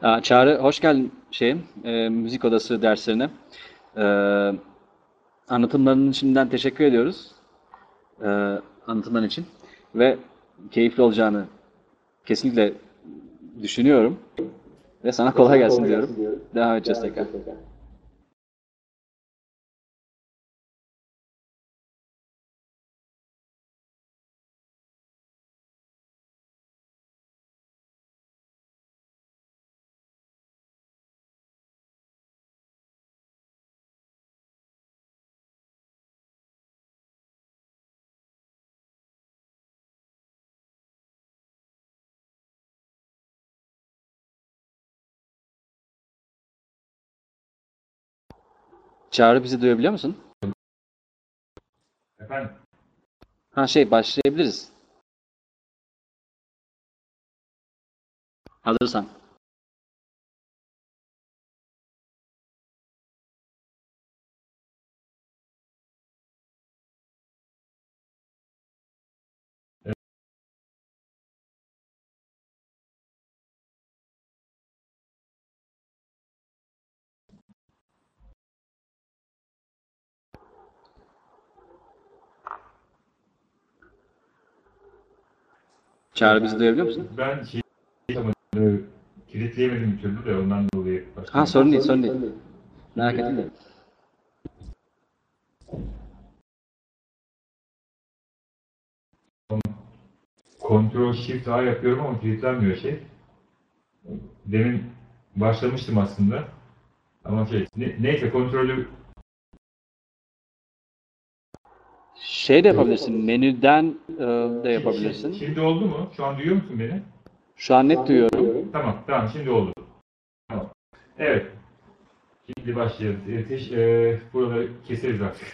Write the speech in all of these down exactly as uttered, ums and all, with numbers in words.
Aa, Çağrı, hoş geldin şeyim, e, müzik odası derslerine. Ee, Anlatımlarının şimdiden teşekkür ediyoruz. Ee, Anlatımların için. Ve keyifli olacağını kesinlikle düşünüyorum. Ve sana kolay gelsin diyorum. Devam edeceğiz tekrar. Çağrı, bizi duyabiliyor musun? Efendim, Ha şey, başlayabiliriz. Hazırsan. Çağrı, bizi duyabiliyor musun? ben şey e, kilitleyemedim bir türlü de ondan dolayı Ha, başlayayım. sorun değil, sorun değil. Merak Şimdi ettim de. Ctrl Shift A yapıyorum ama kilitlenmiyor şey. Demin başlamıştım aslında ama şey ne- neyse kontrolü Şey de yapabilirsin, menüden e, de Şi- şi- yapabilirsin. şimdi oldu mu? Şu an duyuyor musun beni? Şu an net duyuyorum. Tamam, tamam şimdi oldu. Tamam. Evet, şimdi başlayalım. E, teş- e, buraları keseriz artık.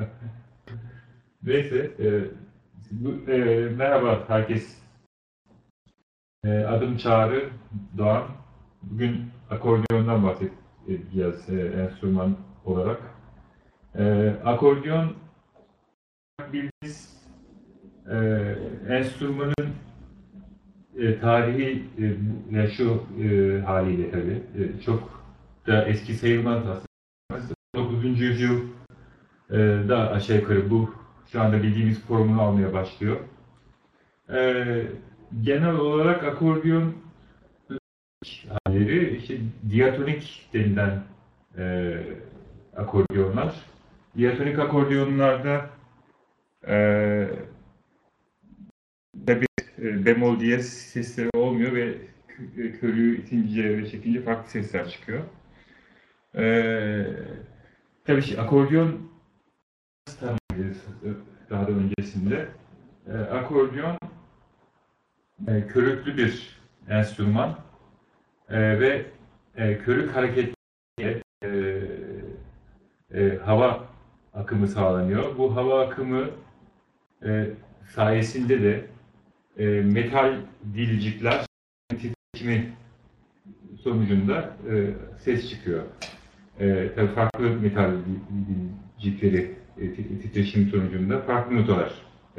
Neyse, e, bu, e, merhaba herkes. E, adım Çağrı Doğan. Bugün akordiyondan bahsedeceğiz e, enstrüman olarak. E, akordiyon bildiğiniz e, enstrümanın e, tarihi e, ya şu e, haliyle tabii e, çok da eski sayılmaz aslında. dokuzuncu yüzyıl e, da aşağı yukarı bu şu anda bildiğimiz formunu almaya başlıyor. E, Genel olarak akordiyon halleri işte diatonik denilen e, akordiyonlar. Diatonik akordiyonlarda e, tabii e, bemol diyez sesleri olmuyor ve kö- körüğü itince ve çekince farklı sesler çıkıyor. E, tabii şey, akordiyon tanımlıyız daha da öncesinde. E, akordiyon e, körüklü bir enstrüman e, ve e, körük hareketi e, e, hava akımı sağlanıyor. Bu hava akımı e, sayesinde de e, metal dilcikler titreşimi sonucunda e, ses çıkıyor. E, tabii farklı metal dilcikleri e, titreşim sonucunda farklı notalar.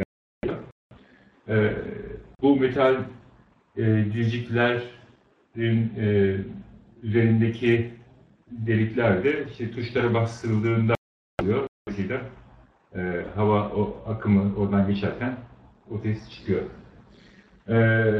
E, Bu metal e, dilciklerin e, üzerindeki delikler de işte tuşlara bastırıldığında oluyor. Dolayısıyla e, hava o akımı oradan geçerken o ses çıkıyor. E,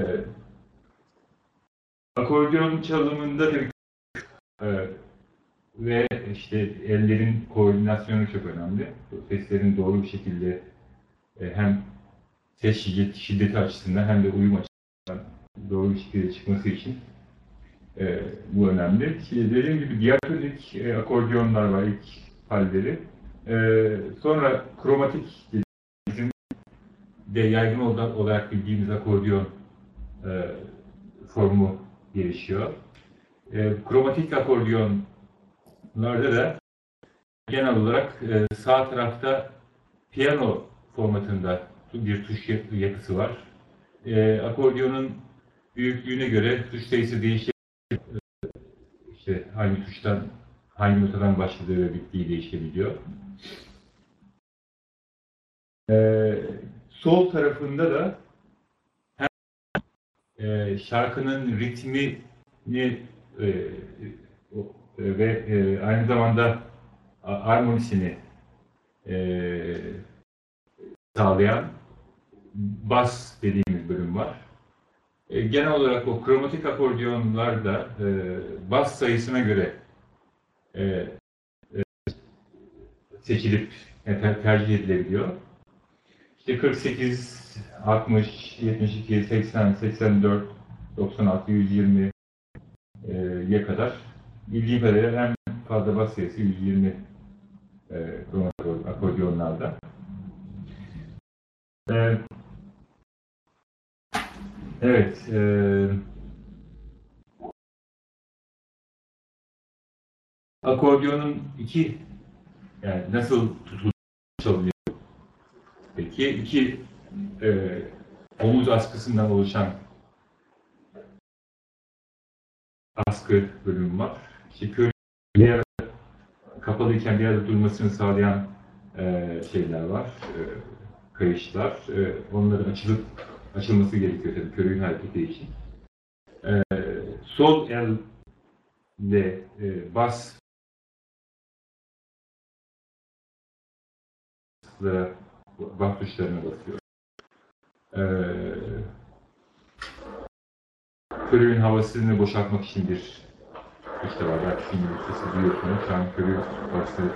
Akordeon çalımında tabii e, ve işte ellerin koordinasyonu çok önemli. Seslerin doğru bir şekilde e, hem ses şiddeti, şiddeti açısından hem de uyum açısından doğru bir şekilde çıkması için e, bu önemli. Şimdi dediğim gibi diatonik e, akordeonlar var ilk halleri. E, sonra kromatik bizim de yaygın olarak bildiğimiz akordeon e, formu gelişiyor. E, kromatik akordiyonlarda da genel olarak e, sağ tarafta piyano formatında bir tuş yapısı var. E, akordiyonun büyüklüğüne göre tuş sayısı değişebilir. İşte hangi tuştan, hangi notadan başladığı ve bittiği değişebiliyor. E, Sol tarafında da hem e, şarkının ritmini e, o- ve e, aynı zamanda a- armonisini e, sağlayan bas dediğimiz bölüm var. E, genel olarak o kromatik akordiyonlarda e, bas sayısına göre e, seçilip e, ter- tercih edilebiliyor. İşte kırk sekiz, altmış, yetmiş iki, seksen, seksen dört, doksan altı, yüz yirmiye kadar bildiğim kadarıyla en fazla bas sayısı yüz yirmi e, kromatik akordiyonlarda. E, evet, e, akordiyonun iki, yani nasıl tutulduğu çalınıyor? Peki iki e, omuz askısından oluşan askı bölümü var. İşte körü bir ara kapalıyken bir arada durmasını sağlayan e, şeyler var, e, kayışlar. E, onların açılıp açılması gerekiyor tabii körüğün hareketi için. E, sol elle e, bas bas tuşlarına basıyor. E, körüğün havasını boşaltmak için bir tuş da var. Belki şimdi bu sesi duyuyorsunuz. Şu an körüğün havasını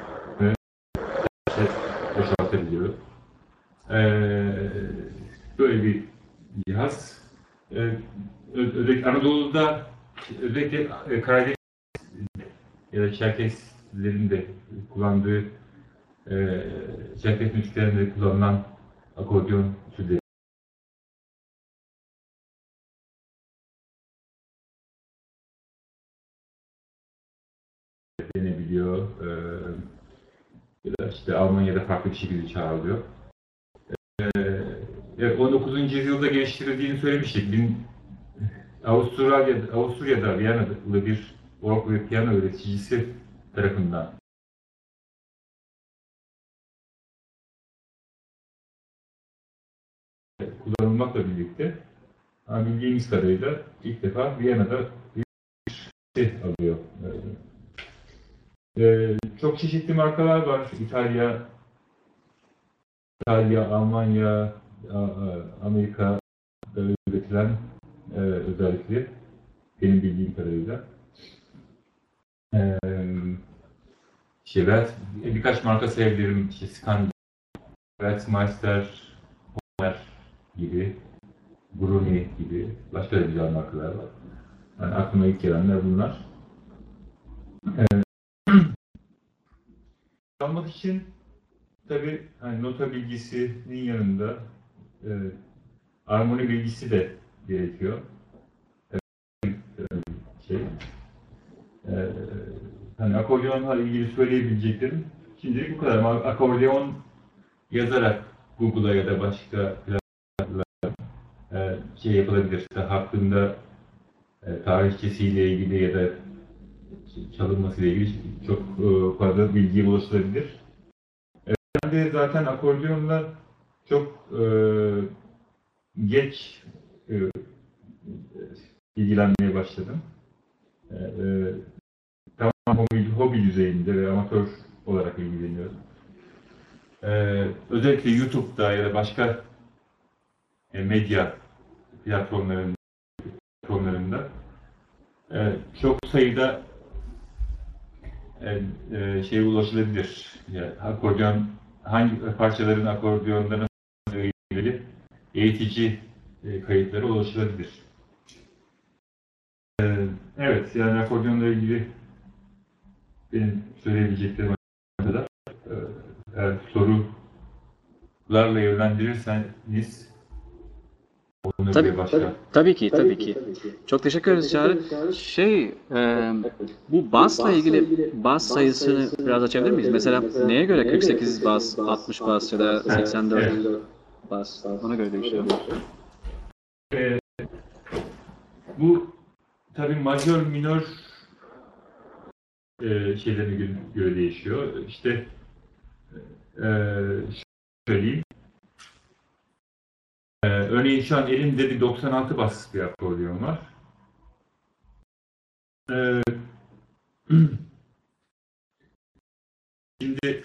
boşaltabiliyor. Ee, böyle bir cihaz. Ee, özellikle Anadolu'da, özellikle e, Karadeniz ya da Çerkeslerin de kullandığı, e, Çerkes müziklerinde kullanılan akordeon türleri denebiliyor. Ee, ya da işte Almanya'da farklı bir şekilde çağrılıyor. Ee, on dokuzuncu yüzyılda geliştirildiğini söylemiştik. Bin, Avusturya'da, Avusturya'da Viyana'da bir org ve piyano üreticisi tarafından kullanılmakla birlikte bildiğimiz kadarıyla ilk defa Viyana'da bir alıyor. Ee, çok çeşitli markalar var. İtalya, İtalya, Almanya, Amerika'da üretilen e, özellikle benim bildiğim kadarıyla. Ee, işte Welt, birkaç marka sayabilirim. İşte Scandi, Weltmeister, Homer gibi, Bruni gibi başka da güzel markalar var. Yani aklıma ilk gelenler bunlar. Ee, Çalmak için tabii hani nota bilgisinin yanında e, armoni bilgisi de gerekiyor. E, şey, e, hani akordeonla ilgili söyleyebileceklerim şimdilik bu kadar. Ama akordeon yazarak Google'a ya da başka platformlara e, şey yapılabilir. Hakkında e, tarihçesiyle ilgili ya da çalınmasıyla ilgili çok e, fazla bilgiye ulaşılabilir. E, ben de zaten akordeonla çok e, geç e, ilgilenmeye başladım. E, e, tamam hobi, hobi düzeyinde ve amatör olarak ilgileniyorum. E, özellikle YouTube'da ya da başka e, medya platformlarında, platformlarında e, çok sayıda e, e, şeye ulaşılabilir. Yani akordeon, hangi parçaların akordeondan ilgili eğitici e, kayıtlara ulaşılabilir. E, evet, yani akordeonla ilgili benim söyleyebileceklerim kadar. E, eğer sorularla yönlendirirseniz Tabii, olabilir başka. tabii ki, tabii ki. Çok teşekkür ederiz Çağrı. Şey, e, bu basla ilgili bas sayısını biraz açabilir miyiz? Mesela neye göre kırk sekiz bas, altmış bas ya da seksen dört Evet. bas? Ona göre değişiyor. E, bu tabii majör minör e, şeylerine göre, göre değişiyor. İşte e, söyleyeyim. E, örneğin şu an elimde bir doksan altı bas bir akordeon var. Ee, Şimdi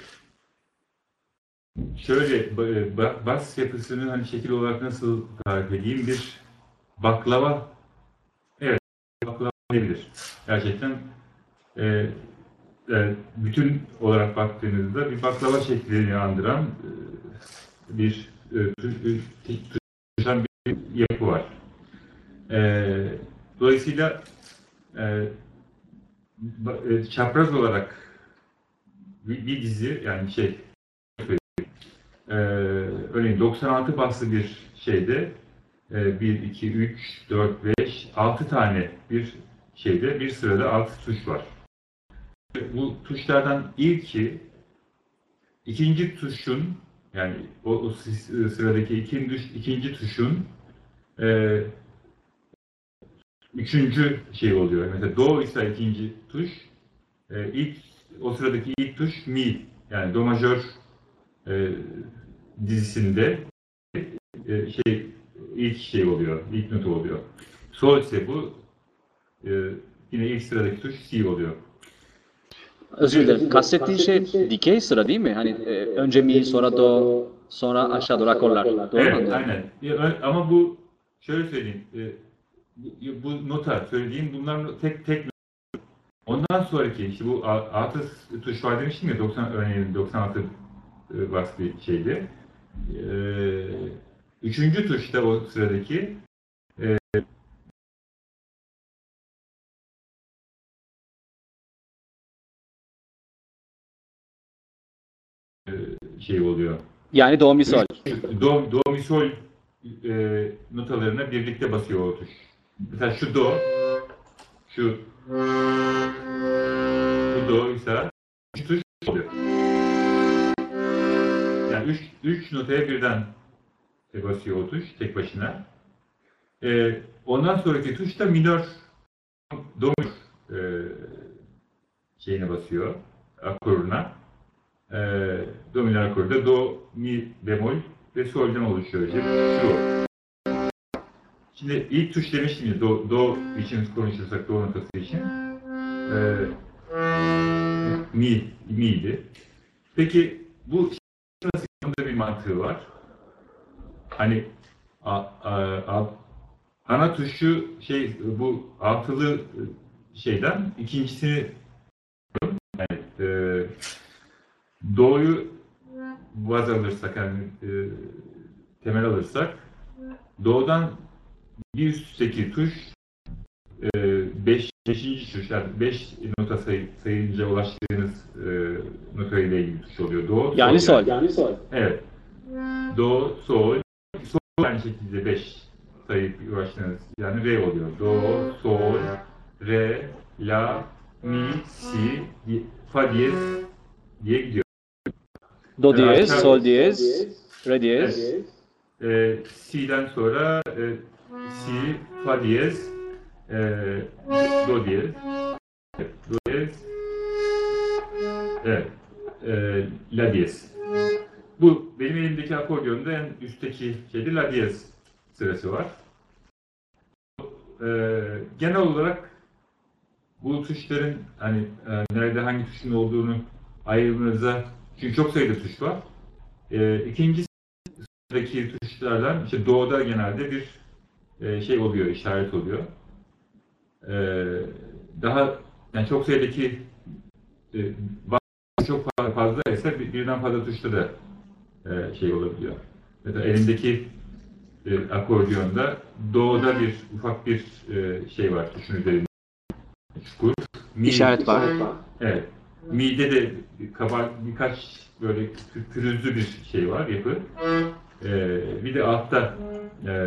şöyle ba- bas yapısını hani şekil olarak nasıl tarif edeyim? Bir baklava, evet, baklava olabilir. Gerçekten e, e, bütün olarak baktığınızda bir baklava şeklini andıran e, bir e, tü- tü- tutuşan bir yapı var. E, Dolayısıyla e, ba- e, çapraz olarak bir, bir dizi yani şey e, örneğin doksan altı baslı bir şeyde e, bir, iki, üç, dört, beş, altı tane bir şeyde bir sırada altı tuş var. Bu tuşlardan ilki ikinci tuşun yani o, o sıradaki ikinci, ikinci tuşun e, üçüncü şey oluyor. Mesela do ise ikinci tuş, e, ilk o sıradaki ilk tuş mi yani do majör e, dizisinde e, şey ilk şey oluyor, ilk notu oluyor. Sol ise bu e, yine ilk sıradaki tuş C oluyor. Özür Şimdi dilerim. Kastettiğin şey dikey sıra değil mi? Hani e, önce mi, sonra do, sonra aşağı doğru akorlar. Doğru mu evet, anlıyorum? aynen. Ya, ama bu şöyle söyleyeyim. E, bu, bu nota söylediğim bunlar tek tek ondan sonraki işte bu a- altı tuş var demiştim ya doksan örneğin doksan altı e, bas bir şeydi. E, üçüncü tuşta o sıradaki e, şey oluyor. Yani do, mi, sol. Do, do, mi, sol e, notalarına birlikte basıyor o tuş. Mesela şu do, şu bu do ise üç tuş oluyor. Yani üç, üç notaya birden basıyor o tuş tek başına. E, ondan sonraki tuş da minör, do minör e, şeyine basıyor, akoruna. E, do minör akoru da do, mi bemol ve sol'den oluşuyor. İşte şu. Şimdi ilk tuş demiştim ya, do, do için konuşursak, do notası için. E, mi, mi'ydi. Peki bu nasıl bir mantığı var? Hani a, a, a, ana tuşu şey bu altılı şeyden ikincisini yani, e, do'yu baz alırsak yani e, temel alırsak do'dan bir üstteki tuş e, beş, beşinci tuş yani beş nota sayı, sayınca ulaştığınız e, nota ile ilgili tuş oluyor. Do, Yani sol sol. yani. Yani sol. Evet. Do, sol, sol aynı şekilde beş sayı ulaştığınız yani re oluyor. Do, sol, re, la, mi, si, di- fa diyez diye gidiyor. Do Yani diyez, aşağı, sol diyez, re diyez. evet. E, si'den sonra e, si, fa diyez, e, do diyez, do diyez, evet, e, la diyez. Bu benim elimdeki akordiyonda en üstteki şeyde la diyez sırası var. Ee, genel olarak bu tuşların hani e, nerede hangi tuşun olduğunu ayırmanıza çünkü çok sayıda tuş var. Ee, ikinci sıradaki tuşlardan işte do'da genelde bir e, şey oluyor, işaret oluyor. Ee, daha yani çok sayıdaki e, çok fazla ise birden fazla tuşta da e, şey olabiliyor. Mesela elimdeki e, akordiyonda do'da bir ufak bir e, şey var tuşun üzerinde çukur. Mi, İşaret var. evet. Mi'de de kabar birkaç böyle pürüzlü bir şey var yapı. E, bir de altta e,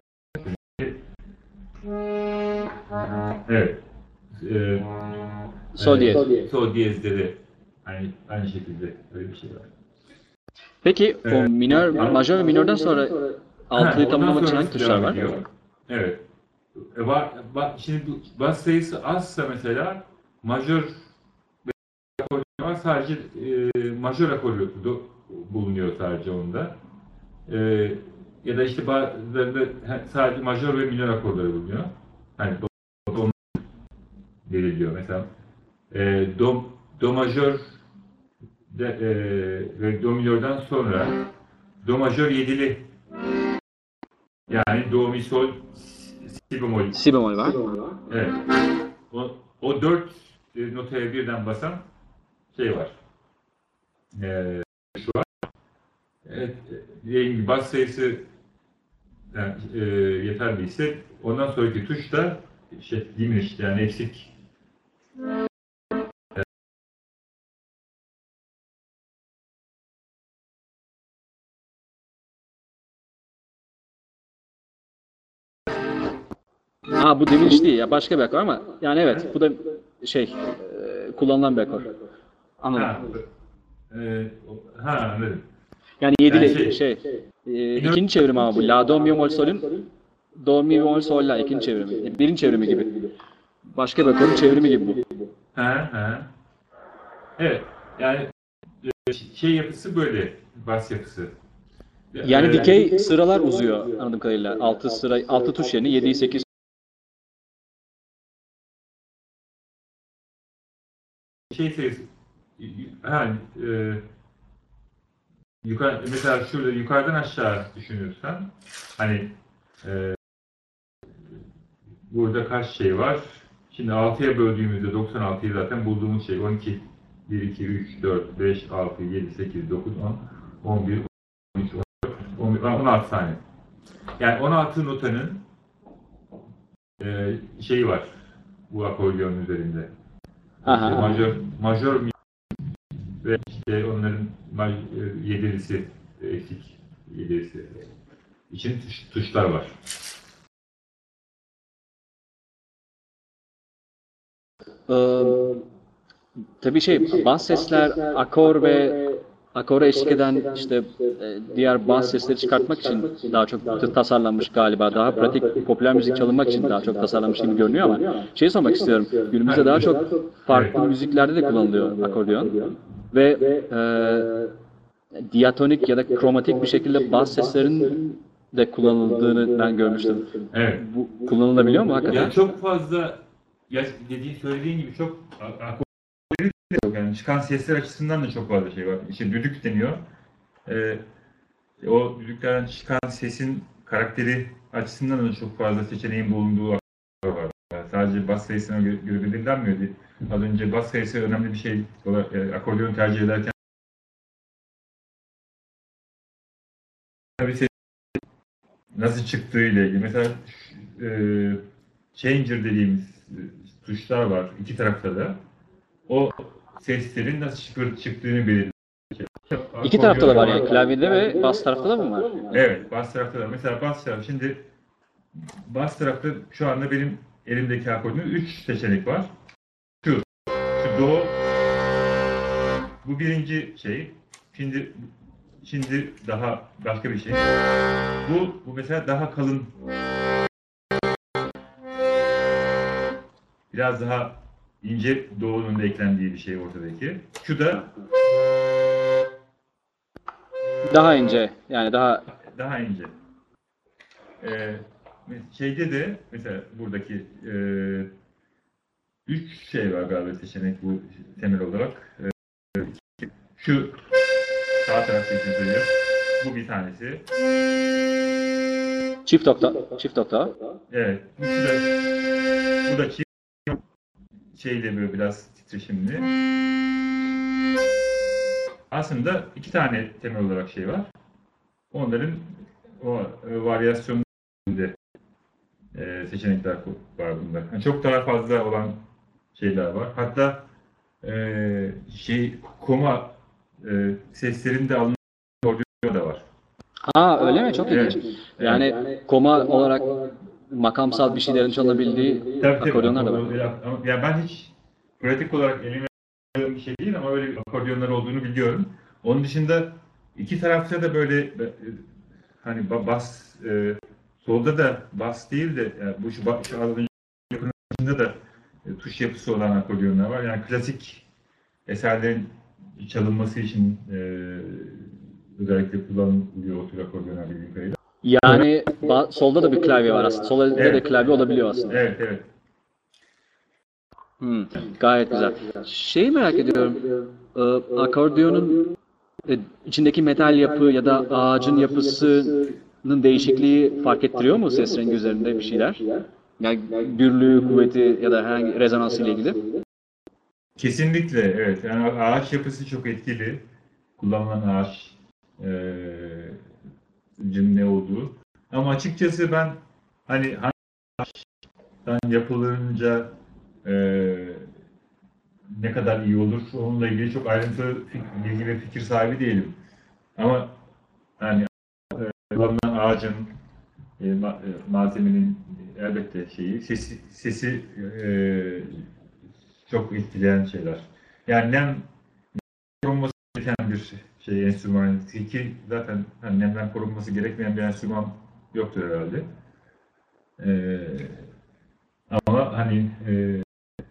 evet e, Sol diyez. e, sol diyezde de aynı, aynı şekilde öyle bir şey var. Peki o E, minör, majör ve minörden sonra Ha, altıyı ondan tamamlamak için hangi sonrası tuşlar devam var? ediyor. Evet. E, ba, ba, şimdi bu bas sayısı azsa mesela majör akordu var sadece e, majör akordu do- bulunuyor sadece onda. E, ya da işte bazılarında he- sadece majör ve minör akorları bulunuyor. Hani do, do, veriliyor. Mesela e, do, do majör de, e, ve do minörden sonra do majör yedili, yani do mi sol si bemol. Si bemol var. Evet. O, o dört e, notaya birden basan şey var. E, şu var. Evet, dediğim gibi bas sayısı yani, e, yeterliyse ondan sonraki tuş da şey, diminished, yani eksik. Ha, bu diminiş değil ya, başka bir akor ama yani evet, bu da şey e, kullanılan bir akor. Anladım. Ha, e, o- ha anladım. Yani Yani yedili şey, şey e, minör ikinci çevrimi ama bu la do mi bemol sol'ün do mi bemol sol la ikinci çevrimi. E, birinci çevrimi gibi. Başka bir akorun çevrimi gibi bu. ha ha. Evet. Yani e, şey yapısı böyle, bas yapısı. Yani E, dikey sıralar uzuyor anladığım kadarıyla. altı sıra altı tuş yerine yediyi sekiz. şey sayısı ha, e, yukarı, mesela şurada yukarıdan aşağı düşünürsen hani e, burada kaç şey var? Şimdi altıya böldüğümüzde doksan altıyı zaten bulduğumuz şey on iki, bir, iki, üç, dört, beş, altı, yedi, sekiz, dokuz, on, on bir, on üç, on dört, on beş, on altı tane. Yani on altı notanın e, şeyi var bu akordeonun üzerinde. Aha, İşte aha. majör, majör mi ve işte onların maj, e, yedilisi, e, eksik yedilisi için tuş, tuşlar var. Ee, tabii şey bas sesler akor ve akora eşlik eden işte e, diğer bas sesleri çıkartmak için daha çok t- tasarlanmış galiba. Daha pratik popüler müzik çalınmak için daha çok tasarlanmış gibi görünüyor ama şeyi sormak istiyorum. Günümüzde daha çok Evet. farklı müziklerde de kullanılıyor akordeon ve e, diatonik ya da kromatik bir şekilde bas seslerin de kullanıldığını ben görmüştüm. Evet. Bu kullanılabiliyor mu hakikaten? Ya çok fazla, ya dediğin söylediğin gibi çok akordeon yok, yani çıkan sesler açısından da çok fazla şey var. İşte düdük deniyor. Ee, o düdüklerden çıkan sesin karakteri açısından da çok fazla seçeneğin bulunduğu akordeon var. Yani sadece bas sayısına göre, göre belirlenmiyor. Az önce bas sayısı önemli bir şey olarak e, akordeon tercih ederken tabii ses nasıl çıktığı ile ilgili. Mesela e, changer dediğimiz e, tuşlar var iki tarafta da. O seslerin nasıl çıkır, çıktığını belirliyor. İki tarafta da var yani, Akordeonda klavyede ve bas tarafta da mı var? evet, bas tarafta da. Mesela bas tarafı, şimdi bas tarafta şu anda benim elimdeki akordeonda üç seçenek var. Şu, şu do, bu birinci şey. Şimdi şimdi daha başka bir şey. Bu, bu mesela daha kalın, biraz daha ince do'nun da eklendiği bir şey ortadaki. Şu da Daha ince yani daha daha ince. Ee, şeyde de mesela buradaki e, üç şey var galiba seçenek bu temel olarak. Ee, şu sağ tarafta için söylüyorum. Bu bir tanesi. çift oktav, çift oktav. Evet. Bu da, bu da çift şeyle böyle biraz titreşimli. Aslında iki tane temel olarak şey var. Onların o e, varyasyonunda e, seçenekler var bunda. Yani çok daha fazla olan şeyler var. Hatta e, şey koma e, seslerini de alınan akordeon da var. Aa, öyle mi? Çok ilginç. Evet. Yani Evet. koma olarak makamsal bir şeylerin çalınabildiği Tabii tabii. akordeonlar da var. Akor- ama- Ya ben hiç pratik olarak elime aldığım bir şey değil ama öyle bir akordeonlar olduğunu biliyorum. Onun dışında iki tarafta da böyle e, hani ba- bas e, solda da bas değil de yani bu şu, ba- şu az önce yapının da e, tuş yapısı olan akordeonlar var. Yani klasik eserlerin çalınması için e, özellikle kullanılıyor o tür akordeonlar bildiğim kadarıyla. Yani ba- solda da bir klavye var aslında. Sol elde de Evet. klavye olabiliyor aslında. Evet, evet. Hmm, gayet güzel. Şeyi merak ediyorum. Ee, Akordiyonun e, içindeki metal yapı ya da ağacın yapısının değişikliği fark ettiriyor mu ses rengi üzerinde bir şeyler? Yani gürlüğü, kuvveti ya da herhangi rezonansı ile ilgili. Kesinlikle evet. Yani ağaç yapısı çok etkili. Kullanılan ağaç eee cin ne olduğu. Ama açıkçası ben hani hangi yapılınca eee, ne kadar iyi olur onunla ilgili çok ayrıntılı fik- bilgi ve fikir sahibi değilim. Ama yani kullanılan ağacın e, ma- e, malzemenin elbette şeyi sesi sesi eee, çok etkileyen şeyler. Yani nem korunması gereken bir şey enstrüman. Ki zaten hani nemden korunması gerekmeyen bir enstrüman yoktur herhalde. Ee, ama hani e,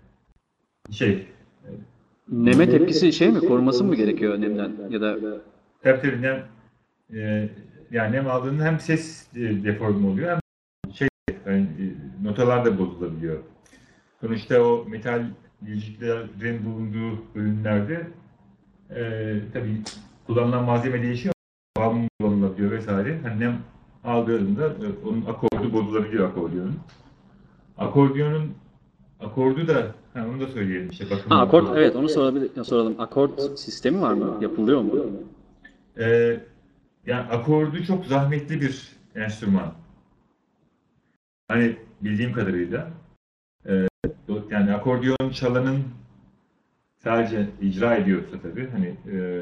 şey Neme tepkisi şey mi? Koruması mı gerekiyor nemden? Ya da tabii tabii nem e, yani nem aldığında hem ses e, deforme oluyor hem şey yani, e, notalar da bozulabiliyor. Sonuçta o metal yüzüklerin bulunduğu bölümlerde e, tabii kullanılan malzeme değişiyor. Bağımlı kullanılabiliyor vesaire. Hani nem aldığında e, onun akordu bozulabiliyor akordiyonun. Akordiyonun akordu da ha, onu da söyleyelim işte ha, bakımı akort, akordu. evet, onu sorabilir, soralım. Akort sistemi var mı? Yapılıyor mu? Ee, yani akordu çok zahmetli bir enstrüman. Hani bildiğim kadarıyla. Ee, yani akordeon çalanın sadece icra ediyorsa tabii hani e,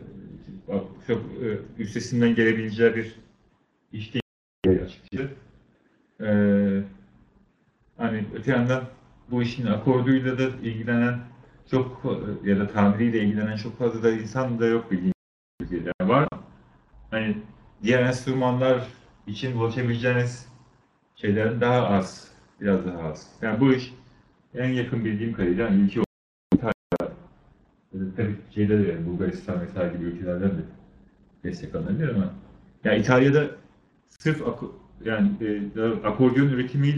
çok e, üstesinden gelebileceği bir iş değil açıkçası. Ee, hani öte yandan bu işin akorduyla da ilgilenen çok ya da tamiriyle ilgilenen çok fazla da insan da yok bildiğim kadarıyla. Yani var hani diğer enstrümanlar için ulaşabileceğiniz şeylerin daha az, biraz daha az. Yani bu iş en yakın bildiğim kadarıyla hani ülke olarak tabii şeyde de yani Bulgaristan vesaire gibi ülkelerden de destek alınabilir ama yani İtalya'da sırf ako- yani e, akordeon üretimiyle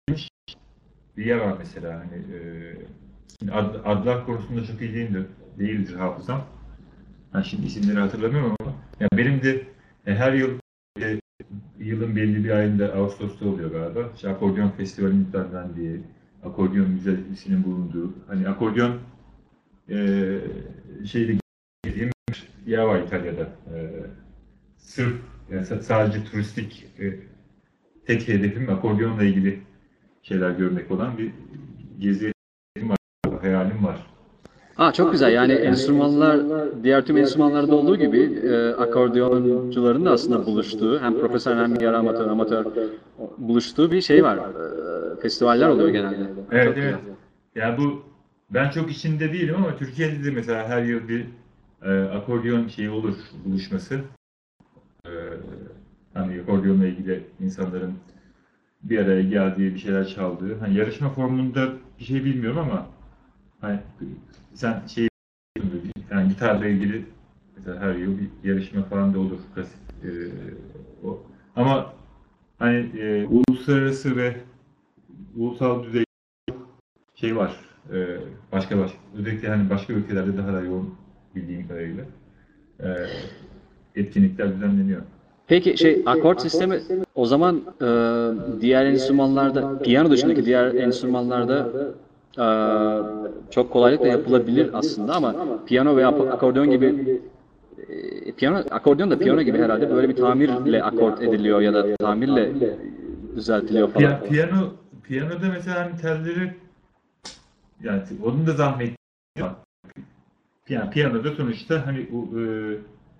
bir yer var mesela hani e, şimdi ad, adlar konusunda çok iyi değildir, değildir hafızam. Ben şimdi isimleri hatırlamıyorum ama yani benim de e, her yıl e, yılın belli bir ayında Ağustos'ta oluyor galiba. İşte akordeon festivalinin düzenlendiği, akordeon müzesinin bulunduğu, hani akordeon e, şeyde gittiğim bir yer var İtalya'da. E, sırf yani sadece turistik e, tek hedefim akordeonla ilgili şeyler görmek olan bir gezi var, hayalim var. Aa, çok güzel. Yani enstrümanlar diğer tüm enstrümanlarda olduğu gibi e, akordiyoncuların da aslında buluştuğu hem profesyonel hem yarı amatör amatör buluştuğu bir şey var. E, festivaller oluyor genelde. Evet Çok güzel. evet. Yani bu ben çok içinde değilim ama Türkiye'de de mesela her yıl bir e, akordeon şeyi olur buluşması. E, hani akordiyonla ilgili insanların bir araya geldiği bir şeyler çaldığı. Hani yarışma formunda bir şey bilmiyorum ama hani sen şey yani gitarla ilgili mesela her yıl bir yarışma falan da olur. Klasik, e, o. Ama hani e, uluslararası ve ulusal düzey şey var. E, başka başka özellikle hani başka ülkelerde daha da yoğun bildiğim kadarıyla e, etkinlikler düzenleniyor. Peki şey akort sistemi o zaman e, diğer enstrümanlarda piyano dışındaki diğer enstrümanlarda e, çok kolaylıkla yapılabilir aslında ama piyano veya akordeon gibi e, piyano akordeon da piyano gibi herhalde böyle bir tamirle akort ediliyor ya da tamirle düzeltiliyor falan. Piya- piyano piyanoda mesela hani telleri yani onun da zahmetli ama yani piyanoda sonuçta hani o, e,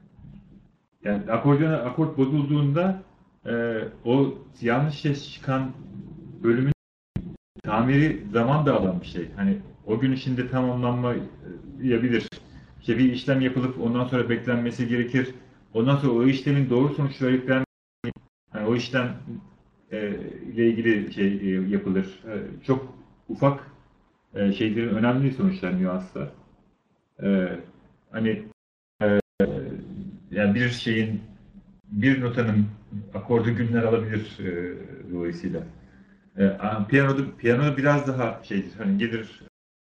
yani akordiyona akort bozulduğunda e, o yanlış ses çıkan bölümün tamiri zaman da alan bir şey. Hani o gün içinde tamamlanmayabilir. İşte bir işlem yapılıp ondan sonra beklenmesi gerekir. Ondan sonra o işlemin doğru sonuçları beklen, yani o işlem e, ile ilgili şey e, yapılır. E, çok ufak e, şeylerin önemli sonuçlar, nüanslar. E, hani yani bir şeyin bir notanın akordu günler alabilir e, dolayısıyla. E, a- piyanoda piyano biraz daha şeydir. Hani gelir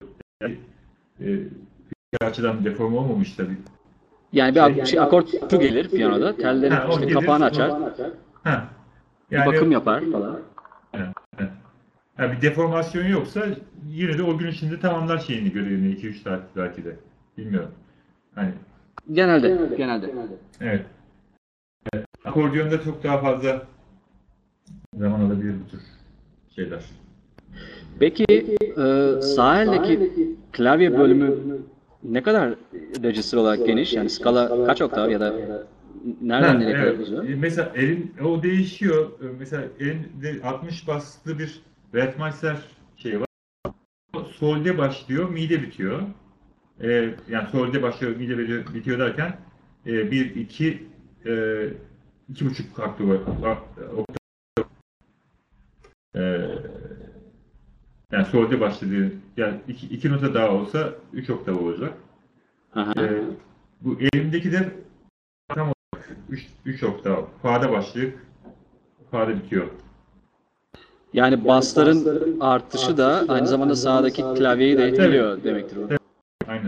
Yani, e, bir açıdan deforme olmamış tabii. Yani bir, Şey, ak- bir şey akort şu gelir piyanoda. Tellerin ha, o işte gelir. kapağını açar. Ha, Bir yani bakım yapar falan. ha, bir deformasyon yoksa yine de o gün içinde tamamlar şeyini, görevini iki üç saat belki de. Bilmiyorum. Hani Genelde. Genelde. evet. Akordiyonda çok daha fazla zaman alabilir bu tür şeyler. Peki e, sağ eldeki klavye bölümü ne kadar register olarak geniş? Yani skala kaç oktav ya da nereden Ha, nereye kadar evet. uzuyor? E, Mesela elin o değişiyor. E, Mesela elinde altmış baslı bir Weltmeister şeyi var. O solde başlıyor, mide bitiyor. E, yani solde başlıyor, mide bitiyor, bitiyor derken e, bir, iki, e, iki buçuk hakkı var. E, yani solde başladığı, yani iki, iki nota daha olsa üç oktav olacak. Aha. E, bu elimdeki de tam olarak üç, üç oktav. Fa'da başlayıp Fa'da bitiyor. Yani basların artışı da aynı zamanda sağdaki klavyeyi de Tabii. etkiliyor demektir o. Tabii. Aynen.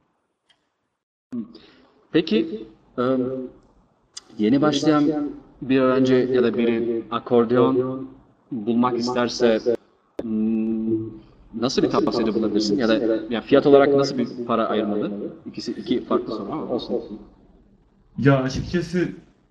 Peki e, yeni başlayan bir öğrenci ya da biri akordeon bulmak isterse hmm, nasıl bir tavsiyede bulunabilirsin? Ya da yani fiyat olarak nasıl bir para ayırmalı? İkisi iki farklı soru ama olsun. Ya açıkçası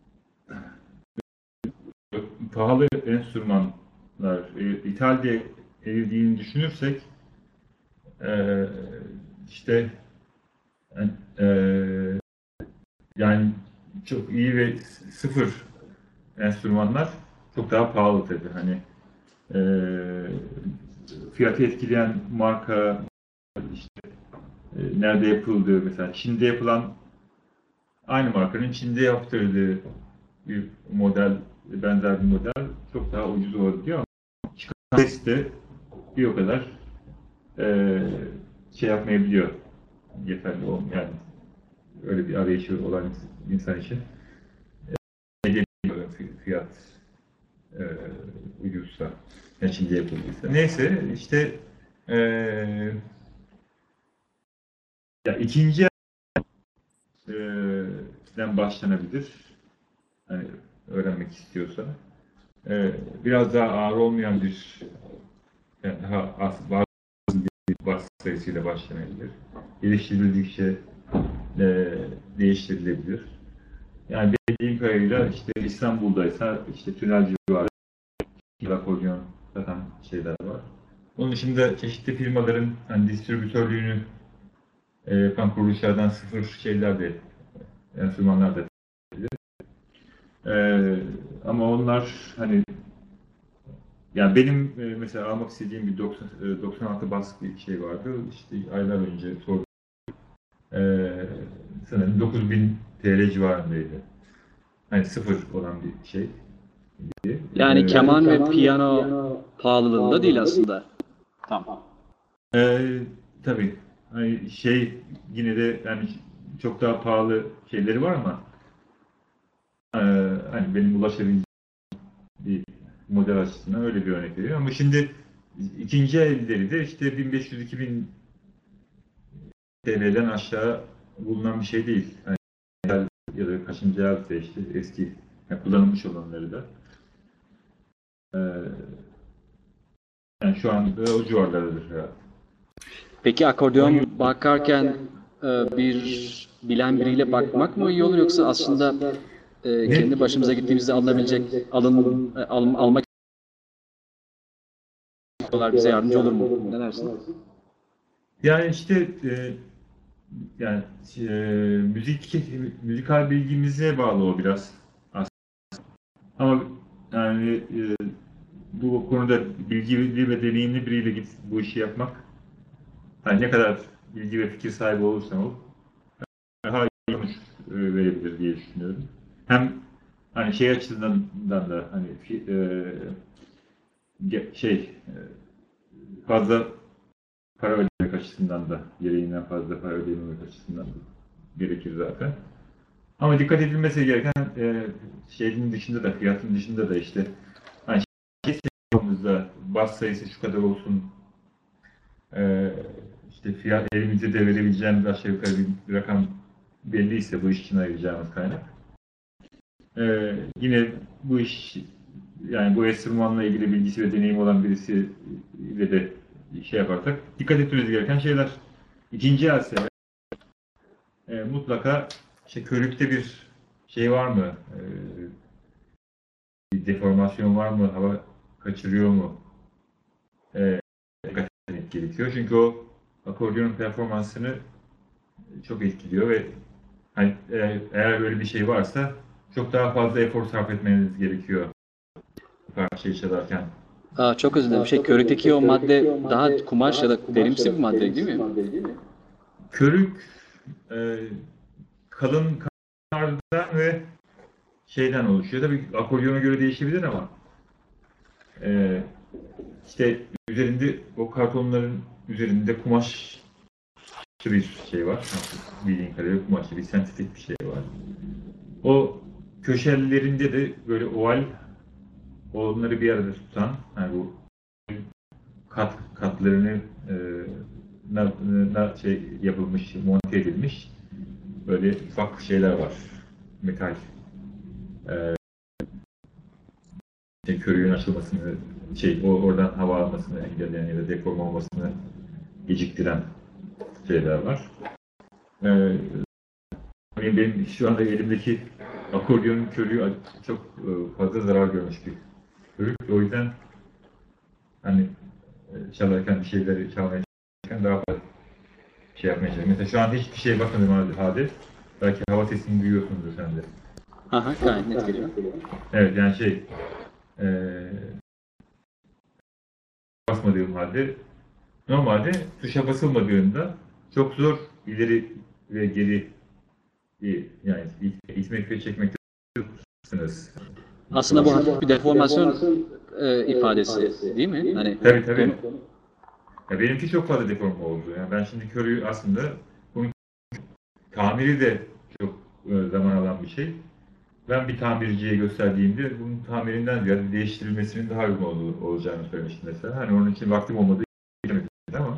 pahalı enstrümanlar e, İtalya'ya evrildiğini düşünürsek e, işte e, yani çok iyi ve sıfır enstrümanlar çok daha pahalı tabii. Hani e, fiyatı etkileyen marka, işte e, nerede yapıldığı, mesela Çin'de yapılan aynı markanın Çin'de yaptırdığı bir model, benzer bir model çok daha ucuz olabiliyor ama çıkan ses de bir o kadar e, şey yapmayabiliyor. Yeterli olmuyor. Yani öyle bir arayışı olan insan için ne diyebiliyor fiyat e, ucuzsa, ya Çin'de yapıldıysa. Neyse işte e, ya ikinci e, den başlanabilir. Hani öğrenmek istiyorsa. E, biraz daha ağır olmayan bir, yani daha az, bazı bir bas sayısıyla başlanabilir. Geliştirildikçe e, değiştirilebilir. Yani bildiğim kadarıyla işte İstanbul'daysa işte tünel civarı akordeon satan şeyler var. Onun dışında çeşitli firmaların hani distribütörlüğünü e, yapan kuruluşlardan sıfır şeyler de, enstrümanlar da. E, ama onlar hani, yani benim e, mesela almak istediğim bir doksan, e, doksan altı bas bir şey vardı. İşte aylar önce sordum. E, sanırım dokuz bin T L civarındaydı. Hani sıfır olan bir şey. Yani E, keman ve piyano pahalılığında değil aslında. Tamam. e, tabii hani şey, yine de yani çok daha pahalı şeyleri var ama e, hani benim ulaşabileceğim bir model açısından öyle bir örnek veriyor. Ama şimdi ikinci elleri de işte bin beş yüz iki bin T L'den aşağı bulunan bir şey değil. Yani ya da kaçıncı else işte eski, yani kullanılmış olanları da. Ee, yani şu anda o civarlardadır herhalde. Peki on akordeon euro. bakarken e, bir bilen biriyle bakmak mı iyi olur yoksa aslında e, Ne? kendi başımıza gittiğimizde alınabilecek alın e, al- almak istiyorlar bize yardımcı olur mu? Ne dersin? Yani işte e, yani e, müzik müzikal bilgimize bağlı o biraz aslında. Ama yani e, bu konuda bilgili ve deneyimli biriyle git bu işi yapmak, yani ne kadar bilgi ve fikir sahibi olursan ol, daha iyi sonuç e, verebilir diye düşünüyorum. Hem hani şey açısından da hani e, ge- şey e, fazla para ödemek açısından da, gereğinden fazla para ödememek açısından da gerekir zaten. Ama dikkat edilmesi gereken e, şeyin dışında da, fiyatın dışında da işte hani şey sektörümüzde bas sayısı şu kadar olsun, e, işte fiyat elimize de verebileceğimiz aşağı yukarı bir rakam belliyse bu iş için ayıracağımız kaynak. Ee, yine bu iş, yani bu enstrümanla ilgili bilgisi ve deneyim olan birisiyle de şey yaparsak dikkat etmemiz gereken şeyler. İkinci else e, mutlaka işte körükte bir şey var mı? E, bir deformasyon var mı? Hava kaçırıyor mu? E, dikkat etmek gerekiyor. Çünkü o akordiyonun performansını çok etkiliyor ve hani, e, eğer böyle bir şey varsa çok daha fazla efor sarf etmeniz gerekiyor bu parçayı çalarken. Aa, çok özür dilerim. Şey, körekteki o madde daha kumaş ya da derimsi bir madde değil mi? Körük e, kalın kardan ve şeyden oluşuyor. Tabii akoryona göre değişebilir ama e, işte üzerinde o kartonların üzerinde kumaş bir şey var. Bildiğin kadarıyla kumaşlı bir sentetik bir şey var. O köşelerinde de böyle oval, onları bir arada tutan, yani bu kat katlarını e, na, na, şey yapılmış, monte edilmiş böyle ufak şeyler var. Metal. E, işte körüğün açılmasını, şey o oradan hava almasını engelleyen ya da deforme olmasını geciktiren şeyler var. E, benim, benim şu anda elimdeki akordiyonun körüğü çok e, fazla zarar görmüş bir körük. O yüzden hani e, çalarken bir şeyleri çalmaya çalışırken daha fazla şey yapmaya çalışıyorum. Mesela şu an hiçbir şeye bakmadım halde. Belki hava sesini duyuyorsundur sen de. Aha, gayet net geliyor. Evet, yani şey e, basmadığım halde normalde tuşa basılmadığında çok zor ileri ve geri yani itmek ve çekmekte zorlanırsınız. Aslında bu hafif bir deformasyon e, ifadesi değil mi? Hani Tabii tabii. onu... Ya benimki çok fazla deforme oldu. Yani ben şimdi körüğü aslında bunun tamiri de çok e, zaman alan bir şey. Ben bir tamirciye gösterdiğimde bunun tamirinden ziyade değiştirilmesinin daha uygun olduğu, olacağını söylemiştim mesela. Hani onun için vaktim olmadığı için ama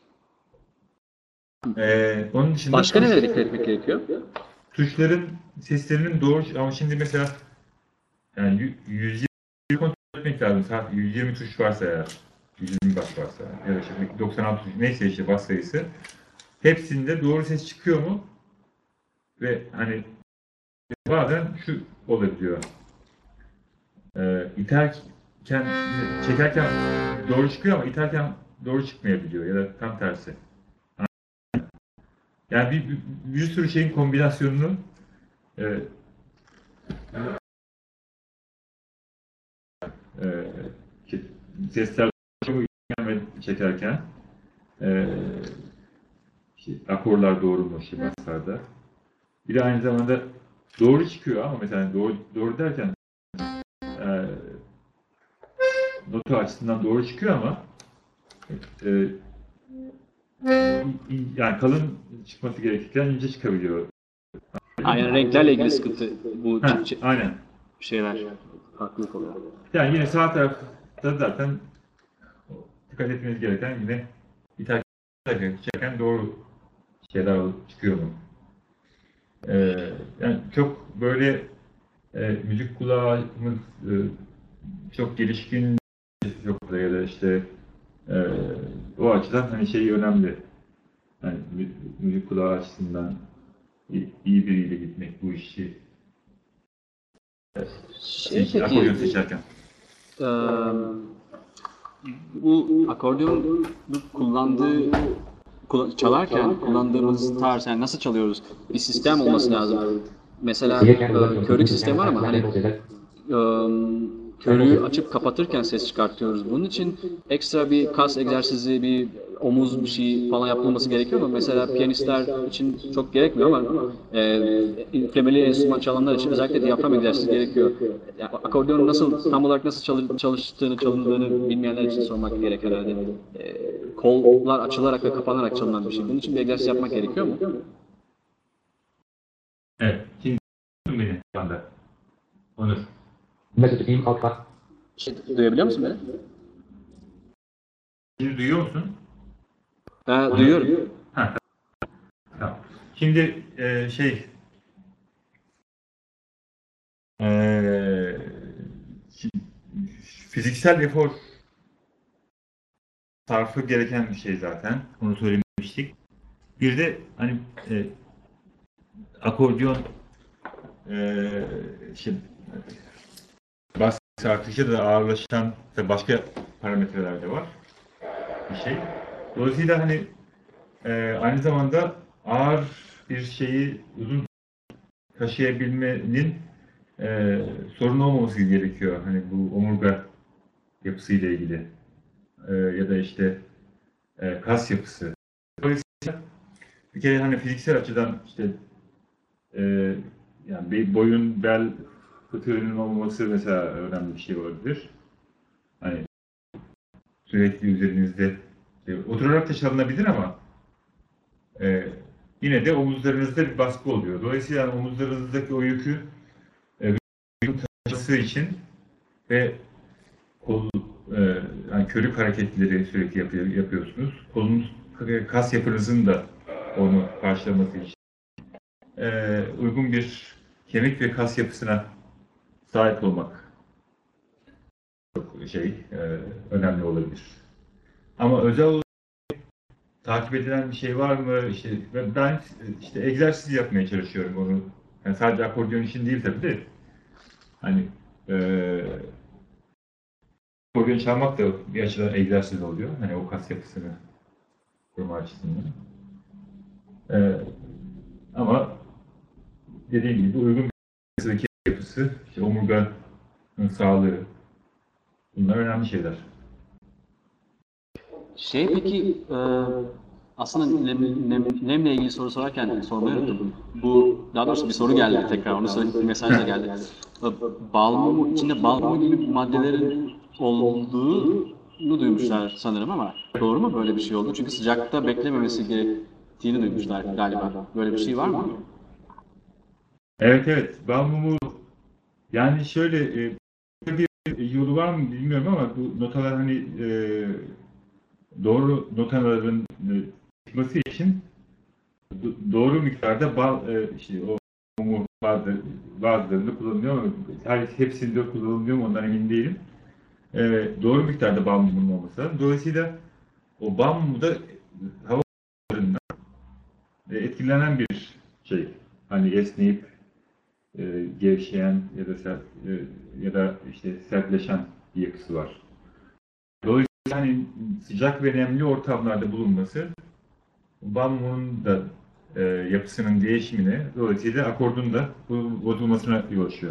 ee, onun dışında Başka tuş, nelere dikkat etmek gerekiyor? tuşların seslerinin doğru ama şimdi mesela yani yüz yirmi kontrol etmek lazım. Saat yüz yirmi tuş varsa eğer, yüz yirmi bas varsa ya da işte doksan altı tuş neyse işte bas sayısı hepsinde doğru ses çıkıyor mu? Ve hani bazen şu olabiliyor. Ee, iterken, çekerken doğru çıkıyor ama iterken doğru çıkmayabiliyor ya da tam tersi. Yani bir, bir, bir sürü şeyin kombinasyonunu e, e, sesler çekerken e, işte, akorlar doğru mu işte baslarda. Bir de aynı zamanda doğru çıkıyor ama mesela doğru, doğru derken e, nota açısından doğru çıkıyor ama e, yani kalın çıkması gerekirken ince çıkabiliyor. Aynen, renklerle ilgili sıkıntı bu Heh, çip çip aynen. şeyler farklılık oluyor. Yani yine sağ tarafta zaten dikkat etmeniz gereken yine iterken çeken doğru şeyler çıkıyor mu? Ee, yani çok böyle e, müzik kulağımız e, çok gelişkin çok da ya da işte e, o açıdan hani şey önemli. Yani müzik kulağı açısından iyi, iyi biriyle gitmek bu işi Şey seç, akordeon peki, seçerken. e, bu akordiyonu kullandığı kula- çalarken kullandığımız tarz, yani nasıl çalıyoruz? Bir sistem olması lazım. Mesela e, körük sistemi var ama hani e, körüğü açıp kapatırken ses çıkartıyoruz. Bunun için ekstra bir kas egzersizi, bir omuz bir şey falan yapılması gerekiyor mu? Mesela piyanistler için çok gerekmiyor ama e, üflemeli enstrüman çalanlar için özellikle diyafram egzersizi gerekiyor. Yani akordiyonun nasıl, tam olarak nasıl çalı- çalıştığını, çalındığını bilmeyenler için sormak gerek herhalde. E, kollar açılarak ve kapanarak çalınan bir şey. Bunun için bir egzersiz yapmak gerekiyor mu? Evet. Şimdi beni şu anda. Onur. Şey, duyabiliyor musun beni? Şimdi duyuyor musun? Ha, duyuyorum. Ha, tamam. Şimdi e, şey e, şi- fiziksel efor sarfı gereken bir şey zaten. Onu söylemiştik. Bir de hani e, akordeon e, şey, bas artışı da ağırlaşan ve başka parametreler de var bir şey. Dolayısıyla hani e, aynı zamanda ağır bir şeyi uzun taşıyabilmenin e, sorun olmaması gerekiyor. Hani bu omurga yapısıyla ilgili e, ya da işte e, kas yapısı. Dolayısıyla bir kere hani fiziksel açıdan işte e, yani bir boyun, bel fıtığının olmaması mesela önemli bir şey olabilir. Hani sürekli üzerinizde e, oturarak da çalınabilir ama e, yine de omuzlarınızda bir baskı oluyor. Dolayısıyla yani omuzlarınızdaki o yükü e, taşıması için ve kol, e, yani körük hareketleri sürekli yapıyor, yapıyorsunuz. Kolunuz, kas yapınızın da onu karşılaması için e, uygun bir kemik ve kas yapısına sahip olmak çok şey e, önemli olabilir. Ama özel olarak takip edilen bir şey var mı? İşte ben ben işte egzersiz yapmaya çalışıyorum onu. Yani sadece akordeon için değil tabii de. Hani e, akordeon çalmak da bir açıdan egzersiz oluyor. Hani o kas yapısını kurma açısından. E, ama dediğim gibi uygun bir kas yapısı, işte omurganın sağlığı, bunlar önemli şeyler. Şey peki, e, aslında nem, nem, nemle ilgili soru sorarken sormayı unuttum. Bu, daha doğrusu bir soru geldi tekrar, onu söyleyeyim, bir mesaj da geldi. E, Bal mumu, içinde bal mumu gibi maddelerin olduğunu duymuşlar sanırım ama doğru mu böyle bir şey oldu? Çünkü sıcakta beklememesi gerektiğini duymuşlar galiba. Böyle bir şey var mı? Evet evet. Bal mumu yani şöyle e, bir yolu var mı bilmiyorum ama bu notalar hani e, doğru notaların e, çıkması için do- doğru miktarda bal e, işte o mumu bazı bazılarında kullanılıyor ama her hepsinde kullanılmıyor mu ondan emin değilim. E, doğru miktarda bal mumunun olması lazım. Dolayısıyla o bal mumu da hava e, etkilenen bir şey. Hani esneyip e, gevşeyen ya da sert, e, ya da işte sertleşen bir yapısı var. Dolayısıyla hani sıcak ve nemli ortamlarda bulunması bambu'nun da e, yapısının değişimine, dolayısıyla akordun da bu- bozulmasına yol açıyor.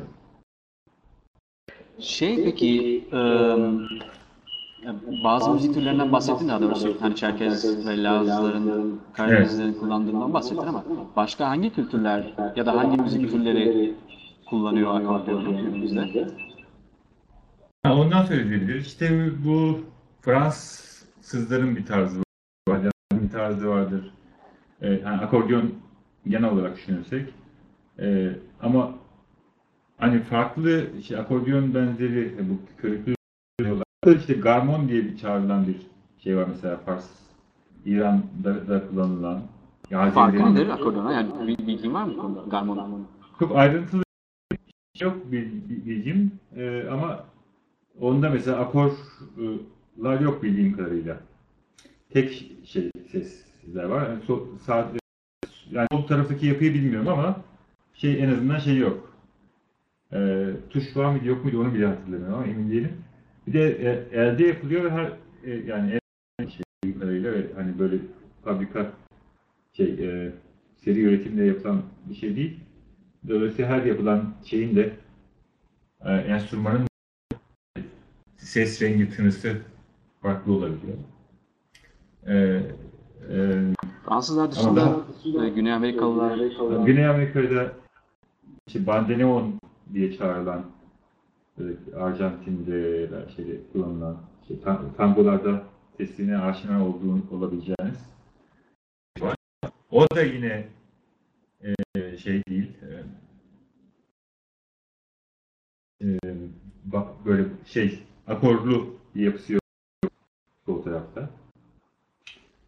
Şey peki, e, ya bazı müzik türlerinden bahsettin daha doğrusu. Hani Çerkez ve Lazların, Evet. Karadenizlerin kullandığından bahsettin ama başka hangi kültürler ya da hangi müzik türleri kullanıyor akordiyonu günümüzde? Ha, ondan söyleyebilir. İşte bu Fransızların bir tarzı var, bir tarzı vardır. E, yani akordeon genel olarak düşünürsek. E, ama hani farklı işte akordeon benzeri e, bu körüklü işte garmon diye bir çağrılan bir şey var mesela Fars, İran'da da kullanılan. Farkı Azerilerin nedir akordiyona? Yani bir bilgin var mı bu konuda? Garmon. çok ayrıntılı yok bir bir bilgim Ee, ama onda mesela akorlar yok bildiğim kadarıyla. Tek şey sesler var. Yani sol, sağ, yani sol taraftaki yapıyı bilmiyorum ama şey en azından şey yok. Ee, tuş var mıydı yok muydu onu bile hatırlamıyorum ama emin değilim. Bir de e, elde yapılıyor ve her e, yani el şey kadarıyla ve hani böyle fabrika şey e, seri üretimle yapılan bir şey değil. Dolayısıyla her yapılan şeyin de e, enstrümanın ses rengi tınısı farklı olabiliyor. E, e, Fransızlar ama dışında daha e, Güney Amerikalılar. Güney Amerika'da işte bandeneon diye çağrılan e, Arjantin'de ya da şeyde kullanılan işte, tangolarda sesine aşina olduğun olabileceğiniz var. O da yine e, şey değil. E, e, bak böyle şey akorlu bir yapısı yok sol tarafta.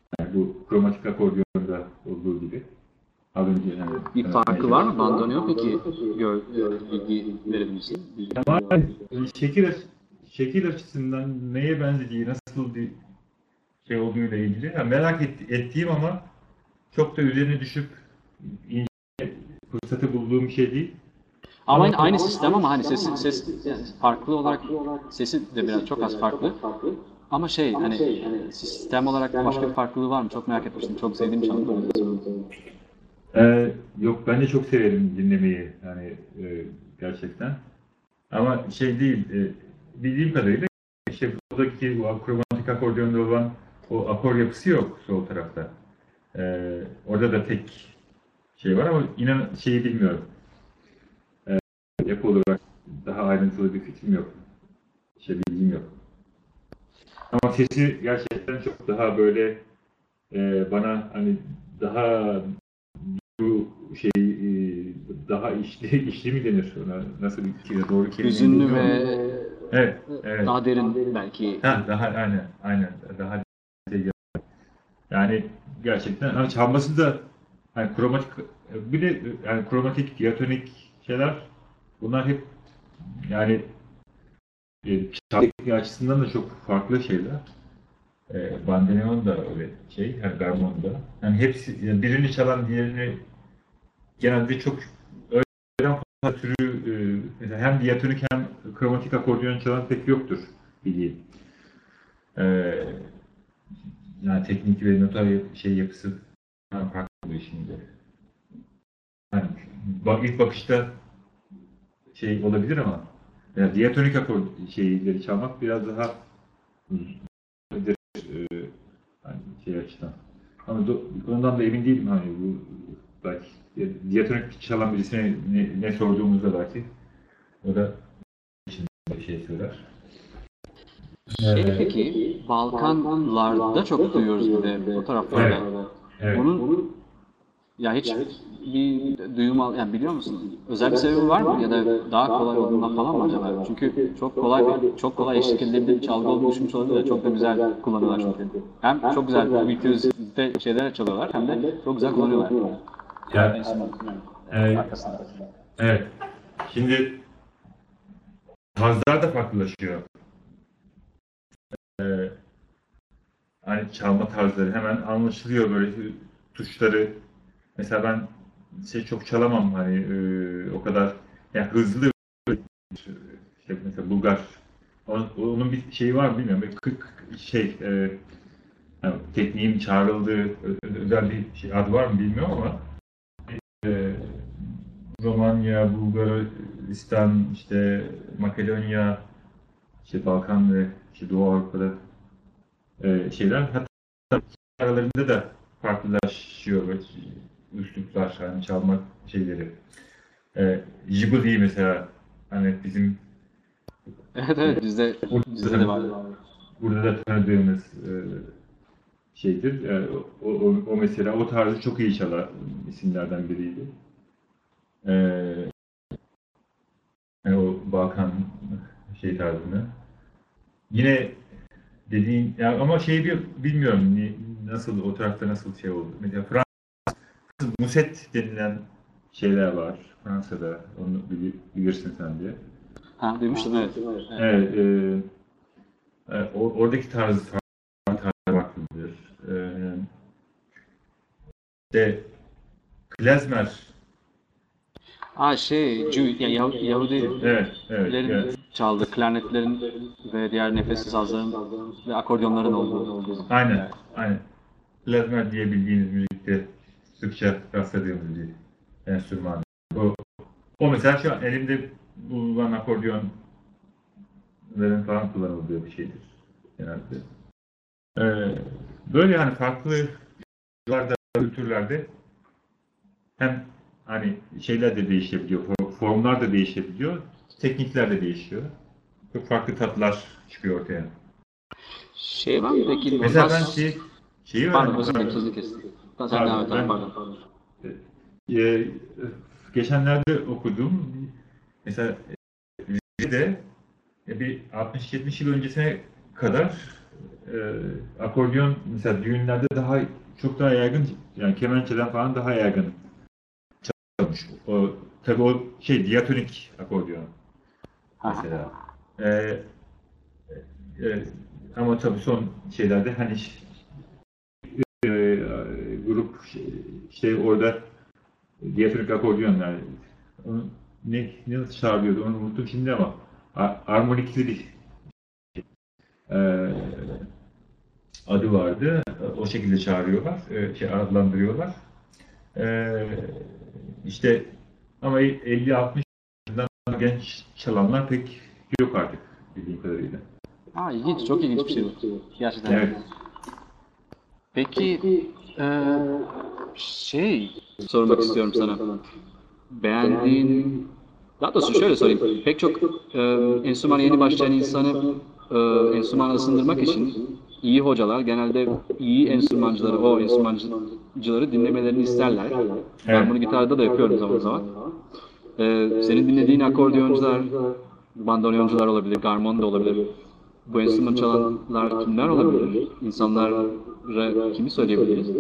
Yani bu kromatik akordiyonda olduğu gibi. Az önce yani, Bir farkı var mı? Bandoneon peki gör, e, bilgi verebilir misin? ama şekil, aç- şekil açısından neye benzediği, nasıl bir şey olduğuyla ilgili yani merak et, ettiğim ama çok da üzerine düşüp ince fırsatı bulduğum bir şey değil. Ama Ama aynı, aynı sistem ama hani sesi ses yani farklı olarak sesi de biraz çok az farklı. Ama şey hani sistem olarak başka bir farklılığı var mı? Çok merak etmiştim. Çok sevdiğim çalgı o yüzden sordum. Ee, yok ben de çok severim dinlemeyi yani e, gerçekten. Ama şey değil, e, bildiğim kadarıyla işte buradaki o kromatik akordiyonda olan o akor yapısı yok sol tarafta. Ee, orada da tek şey var ama inan şeyi bilmiyorum. Ee, yapı olarak daha ayrıntılı bir fikrim yok. Şey bilgim yok. Ama sesi gerçekten çok daha böyle e, bana hani daha bu şey e, daha işli işli mi denir ona nasıl bir kelime, doğru kelime Hüzünlü bilmiyorum ve ama evet evet daha derin belki. ha daha aynen aynen daha yani gerçekten hani çalması da hani kromatik bir de yani kromatik diatonik şeyler bunlar hep yani e, çalgı açısından da çok farklı şeyler. E, bandoneon da öyle şey, hani garmon da. Yani hepsi yani birini çalan diğerini genelde çok öğren fazla türü e, mesela hem diatonik hem kromatik akordeon çalan pek yoktur bildiğim. E, yani teknik ve nota şey yapısı farklı şimdi. Yani bak ilk bakışta şey olabilir ama yani diatonik akor şeyleri çalmak biraz daha hani şey açıdan. Ama do, ondan da emin değilim hani bu belki diyatonik çalan birisine ne, ne sorduğumuzda belki o da içinde bir şey söyler. Şey Ee, peki Balkanlarda çok duyuyoruz bir de o evet, taraflarda. evet. Onun ya hiç bir duyum al yani biliyor musun? Özel bir sebebi var mı ya da daha kolay olduğundan falan mı acaba? Çünkü çok kolay bir çok kolay eşlik edilebilir bir çalgı olduğunu düşünmüş olabilirler. Çok da güzel kullanıyorlar çünkü. Hem çok güzel virtüözite şeyler çalıyorlar hem de çok güzel kullanıyorlar. Ya, Enstrüman e, arkasında. evet. Şimdi tarzlar da farklılaşıyor. Ee, hani çalma tarzları hemen anlaşılıyor böyle tuşları. Mesela ben şey çok çalamam hani e, o kadar yani hızlı işte mesela Bulgar onun, onun bir şeyi var mı bilmiyorum. Böyle kırk şey e, yani tekniğin çağrıldığı ö- özel bir şey adı var mı bilmiyorum ama e, Romanya, Bulgaristan, işte Makedonya, işte Balkan ve işte Doğu Avrupa'da e, şeyler hatta aralarında da farklılaşıyor böyle üsluplar yani çalma şeyleri. E, Djibouti mesela hani bizim Evet evet bizde bizde de burada, vardı. burada da tanıdığımız e, şeydir. E, o, o, o mesela o tarzı çok iyi çalan isimlerden biriydi. E, yani o Balkan şey tarzını. Yine dediğin ya ama şeyi bir, bilmiyorum ni, nasıl o tarafta nasıl şey oldu. Mesela Fransız muset denilen şeyler var Fransa'da. Onu bilir, bilirsin sen de. Ha duymuştum evet. Evet. Evet, e, e, o- oradaki tarz tarz farklıdır. E, de klezmer. Aa şey Jew, ya Yahu- Evet, evet. Yahudilerin Evet. çaldığı klarnetlerin ve diğer nefessiz sazların ve akordeonların olduğu kesim. Aynen, Evet. aynen. Klezmer diye bildiğiniz müzikte sıkça rastladığımız bir enstrüman. O, o mesela şu an elimde bulunan akordeonların falan kullanıldığı bir şeydir genelde. Ee, böyle hani farklı yıllarda, kültürlerde hem hani şeyler de değişebiliyor, for- formlar da değişebiliyor, teknikler de değişiyor. Çok farklı tatlar çıkıyor ortaya. Şey var mı peki Mesela ben bas... şey, şeyi Pardon öğrendim, özür dilerim pardon. sözünü kestim. Sen sen devam et Pardon, abi ben pardon. e, e, geçenlerde okudum. Mesela de bir altmış yetmiş yıl öncesine kadar e, akordeon mesela düğünlerde daha çok daha yaygın, yani kemençeden falan daha yaygın çalmış. O tabii o şey diatonik akordeon mesela. E, e, Ama tabii son şeylerde hani e, grup şey, işte orada diatonik akordeon yani onu ne, ne nasıl çağırıyordu onu unuttum şimdi ama a- armonikli bir e, adı vardı. O şekilde çağırıyorlar, e, şey adlandırıyorlar. E, işte ama elli altmış genç çalanlar pek yok artık bildiğim kadarıyla. Ha, ilginç, çok ilginç bir şey bu. Gerçekten. Evet. Peki, e, şey sormak istiyorum sana. Beğendiğin, daha doğrusu şöyle sorayım. Pek çok e, enstrümana yeni başlayan insanı e, enstrümana ısındırmak için iyi hocalar genelde iyi enstrümancıları, o enstrümancıları dinlemelerini isterler. Ben Evet. bunu gitarda da yapıyorum zaman zaman. E, senin dinlediğin akordeoncular, bandoneoncular olabilir, garmon da olabilir. Bu enstrüman çalanlar kimler olabilir? İnsanlara kimi söyleyebiliriz?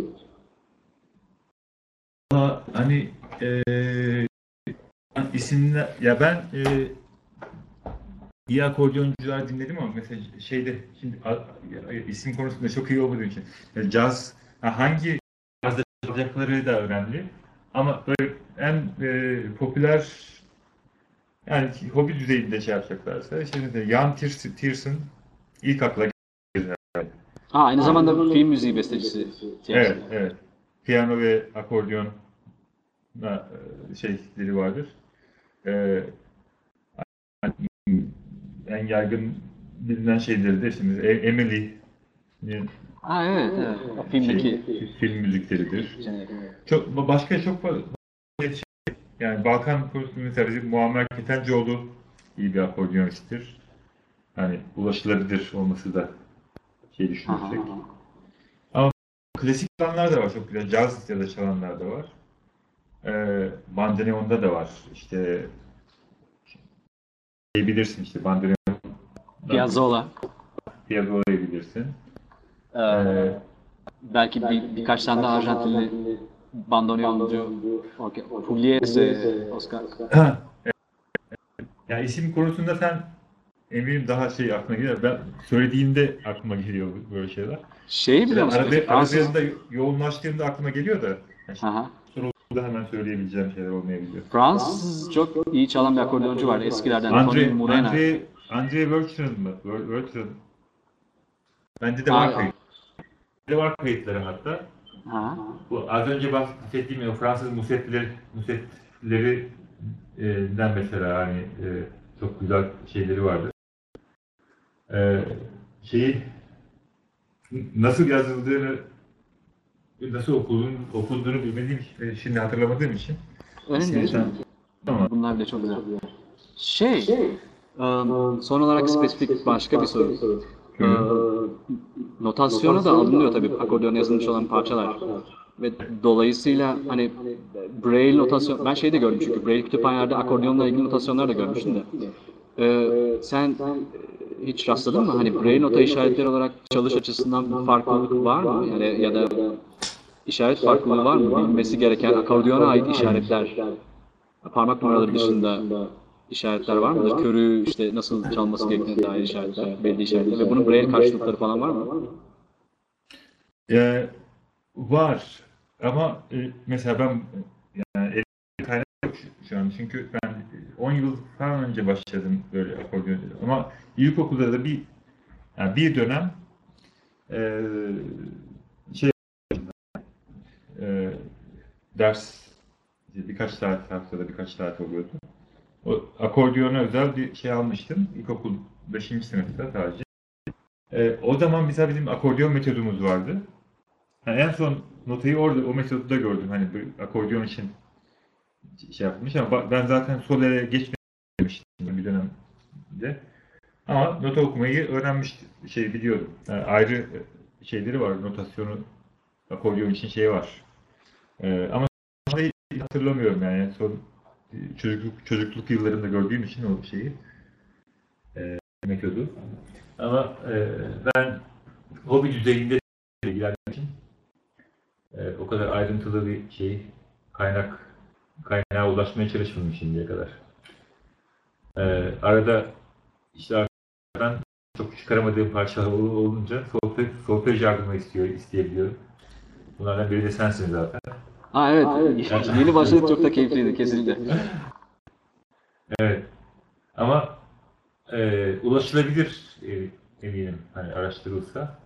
Ama hani e, isimler ya ben e, iyi akordeoncular dinledim ama mesela şeyde şimdi a- ya, isim konusunda çok iyi olmadığım için yani caz ha, hangi cazda çalacakları da önemli ama böyle en e, popüler yani hobi düzeyinde şey yapacaklarsa işte mesela Jan Tiersen, Tiersen ilk akla gelir. Ha, aynı zamanda film müziği bestecisi Evet, Tiersen. evet. Piyano ve akordeon e, şeyleri vardır. E, En yaygın bilinen şeyleri de şimdi E- Emily'nin Ha, evet, evet. O şey filmdeki film müzikleridir. jenerik. Çok başka çok fazla şey, yani Balkan konusunda mesela bizim Muammer Ketencoğlu iyi bir akordeonisttir. Hani ulaşılabilir olması da şey Aha. düşünürsek. Ama klasik çalanlar da var çok güzel. Caz ya da çalanlar da var. Ee, bandoneonda da var. İşte şey bilirsin işte bandoneondan Piazzolla. Piazzolla'yı bilirsin. Ee, Ee, belki bir, birkaç tane de Arjantinli bandoneoncu, orke- Pugliese, Oscar. Ya isim konusunda sen eminim daha şey aklına gelir. Ben söylediğinde aklıma geliyor böyle şeyler. Şeyi Bir biliyor de musun peki? arabe, Fransız. aralarında yoğunlaştığında aklıma geliyor da yani Aha. sorulduğunda hemen söyleyebileceğim şeyler olmayabiliyor. Fransız çok iyi çalan bir akordeoncu vardı eskilerden. Tony Andre, Morena. Andre, Andre Bertrand mı? Ber- Bertrand. Bende de var Ha, kayıt. Bende de var kayıtları hatta. ha. Bu az önce bahsettiğim o Fransız musetleri, musetlerinden mesela hani e, çok güzel şeyleri vardı. E, şeyi nasıl yazıldığını, nasıl okulun, okunduğunu bilmediğim için, e, şimdi hatırlamadığım için Önemli ismini değil. sen ama Bunlar bile çok güzel. Şey, ım, son olarak spesifik başka bir soru. Ee, buyurun. notasyona da alınıyor tabii akordeon yazılmış olan parçalar. Ve dolayısıyla hani Braille notasyon, ben şey de gördüm çünkü Braille kütüphanelerde akordeonla ilgili notasyonlar da görmüştüm de. Ee, sen e, hiç rastladın mı? Hani Braille nota işaretleri olarak çalış açısından bir farklılık var mı? Yani ya da işaret farklılığı var mı? Bilinmesi gereken akordeona ait işaretler, parmak numaraları dışında işaretler var mıdır? Körü işte nasıl çalması gerektiğine dair işaretler, belli işaretler ve bunun Braille karşılıkları falan var mı? E, Var ama e, mesela ben yani elimde kaynak yok şu, şu an çünkü ben on yıl falan önce başladım böyle akordeon ama ilkokulda da bir yani bir dönem e, şey e, ders birkaç saat haftada birkaç saat oluyordu. O akordiyona özel bir şey almıştım. İlkokul beşinci sınıfta sadece. E, o zaman mesela bizim akordeon metodumuz vardı. Yani en son notayı orada o metotta gördüm. Hani bu akordeon için şey yapmış ama ba- ben zaten solere geçmemiştim bir dönemde. Ama nota okumayı öğrenmiştim. Şey biliyordum. Yani ayrı e, şeyleri var. Notasyonu akordeon için şey var. E, ama hiç hatırlamıyorum yani. Son e, çocukluk, çocukluk yıllarında gördüğüm için o şeyi, e, metodu. Ama e, ben hobi düzeyinde ilgilenmek için e, o kadar ayrıntılı bir şey kaynak kaynağa ulaşmaya çalışmadım şimdiye kadar. E, arada işte arkadan çok çıkaramadığım parçalar olunca solfej, solfej yardımı istiyor, isteyebiliyorum. Bunlardan biri de sensin zaten. Ha evet, yeni başladık, çok da keyifliydi kesinlikle. Evet. Ama e, ulaşılabilir e, eminim hani araştırılsa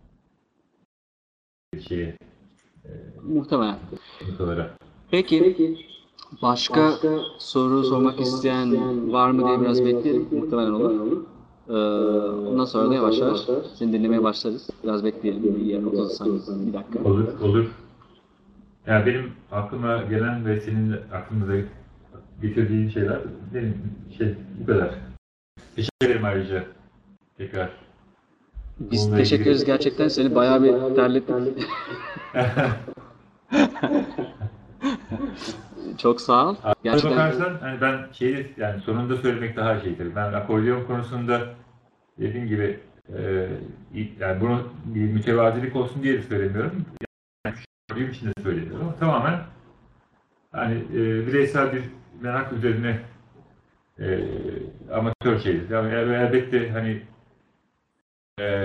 şeye Muhtemelen. noktalara. Peki, başka soru sormak isteyen var mı diye biraz bekleyelim. Muhtemelen olur. Ee, ondan sonra da yavaş yavaş seni dinlemeye başlarız. Biraz bekleyelim. Bir otuz saniye, bir dakika. Olur, olur. Yani benim aklıma gelen ve senin aklınıza getirdiğin şeyler benim şey bu kadar. Teşekkür ederim ayrıca tekrar. Biz Bununla teşekkür ilgili- ederiz gerçekten. Seni bayağı bir terlettik. Çok sağ ol. Aslına Gerçekten bakarsan hani ben şeyi yani sonunda söylemek daha şeydir. Ben akordeon konusunda dediğim gibi e, yani bunu bir mütevazilik olsun diye de söylemiyorum. Yani benim için de söylemiyorum. Ama tamamen hani e, bireysel bir merak üzerine e, amatör şeydir. Yani el- elbette hani e,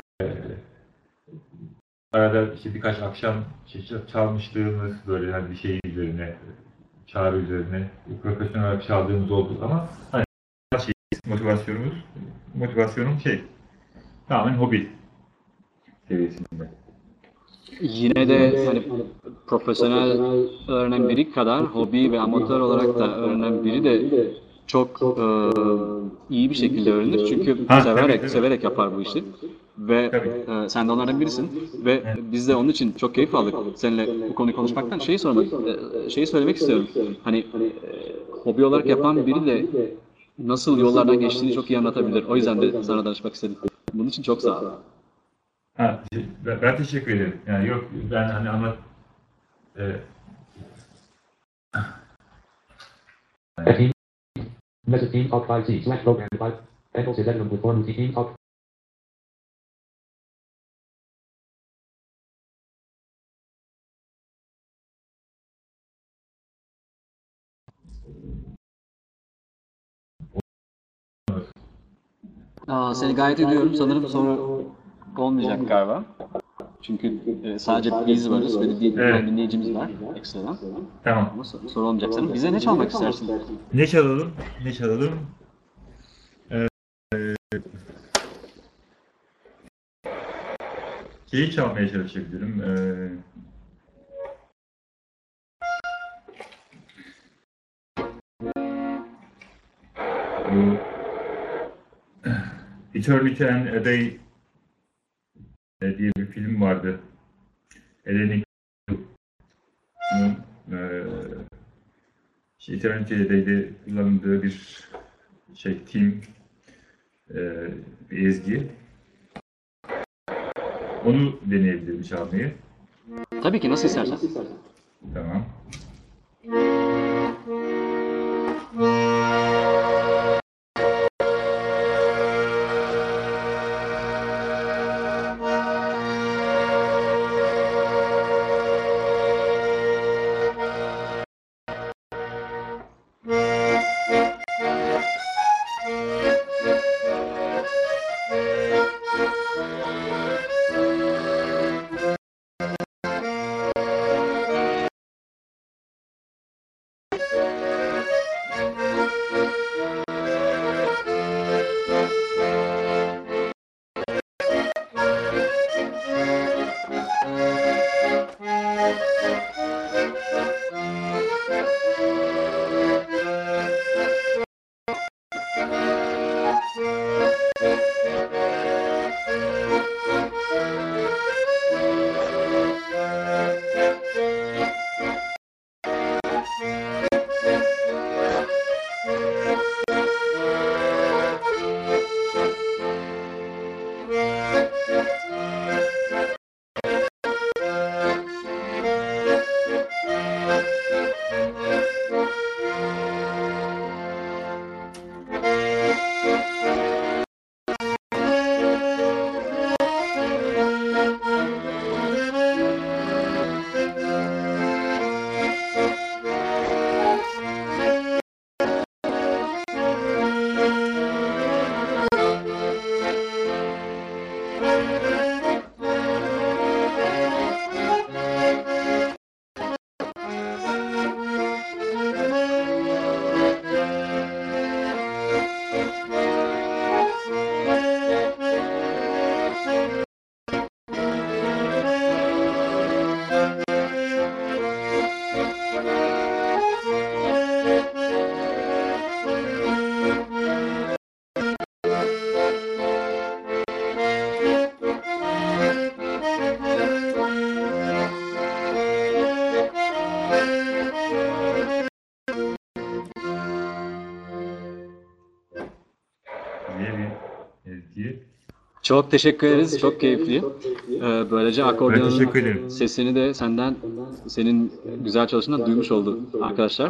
arada işte birkaç akşam işte çalmışlığımız böyle hani bir şey üzerine, çağrı üzerine profesyonel olarak çaldığımız oldu ama hani şey, motivasyonumuz, motivasyonum şey, tamamen hobi seviyesinde. yine de hani profesyonel öğrenen biri kadar hobi ve amatör olarak da öğrenen biri de çok e, iyi bir şekilde öğrenir. Çünkü Ha, tabii, severek tabii. severek yapar bu işi. Ve Tabii. e, sen de onlardan birisin. Ve biz de onun için çok keyif aldık seninle bu konuyu konuşmaktan. Şeyi sormak, e, şeyi söylemek istiyorum. Hani e, hobi olarak yapan biri de nasıl yollardan geçtiğini çok iyi anlatabilir. O yüzden de sana danışmak istedim. Bunun için çok sağ ol. Ha, ben, ben teşekkür ederim. Yani yok ben hani anlat e, A team, message team talk five C slash program five. Echoes eleven performance team talk. Aa, seni gayet iyi duyuyorum. Sanırım soru olmayacak galiba. Çünkü e, sadece biz varız ve de din- Evet. dinleyicimiz var ekstradan. Tamam. Ama sor- soru olmayacak sanırım. Bize ne çalmak istersin? Ne çalalım? Ne çalalım? Ee, şeyi çalmaya çalışabilirim. Ee, bu Eternity and a Day e, diye bir film vardı. Eleni e, işte Eternity and a Day'de kullanıldığı bir şey team e, bir ezgi. Onu deneyebilirim çalmayı. Tabii ki, nasıl istersen. Tamam. Çok teşekkür ederiz. Çok keyifli. Ee, Böylece Ben akordeonun teşekkür ederim. sesini de senden, senin güzel çalıştığından duymuş oldu arkadaşlar.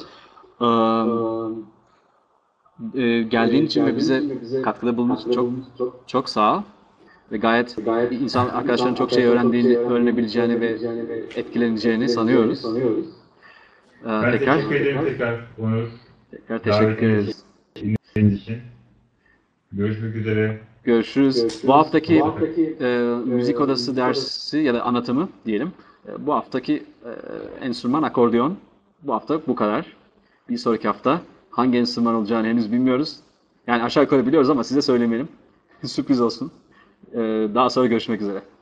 Ee, e, Geldiğin için ve bize katkıda bulunduğun için çok çok sağ ol. Ve gayet insan arkadaşların çok şey öğrendiğini, öğrenebileceğini ve etkileneceğini sanıyoruz. Ee, Ben tekrar teşekkür ederim tekrar Onur. tekrar teşekkür ederiz. Senin için. Görüşmek üzere. Görüşürüz. Bu haftaki e, müzik odası dersi ya da anlatımı diyelim. E, bu haftaki e, enstrüman akordeon. Bu hafta bu kadar. Bir sonraki hafta hangi enstrüman olacağını henüz bilmiyoruz. Yani aşağı yukarı biliyoruz ama size söylemeyelim. Sürpriz olsun. E, daha sonra görüşmek üzere.